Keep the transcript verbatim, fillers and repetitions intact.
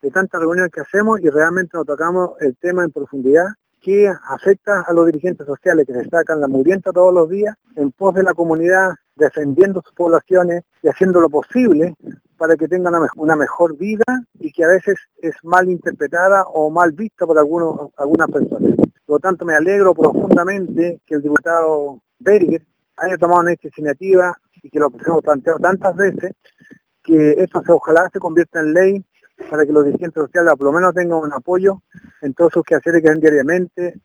de tantas reuniones que hacemos y realmente nos tocamos el tema en profundidad que afecta a los dirigentes sociales que se sacan la mugrienta todos los días en pos de la comunidad, defendiendo sus poblaciones y haciendo lo posible para que tengan una, una mejor vida y que a veces es mal interpretada o mal vista por algunos, algunas personas. Por lo tanto, me alegro profundamente que el diputado Berger haya tomado esta iniciativa y que lo que hemos planteado tantas veces, que esto se, ojalá se convierta en ley para que los dirigentes sociales por lo menos tengan un apoyo en todos sus quehaceres que hacen diariamente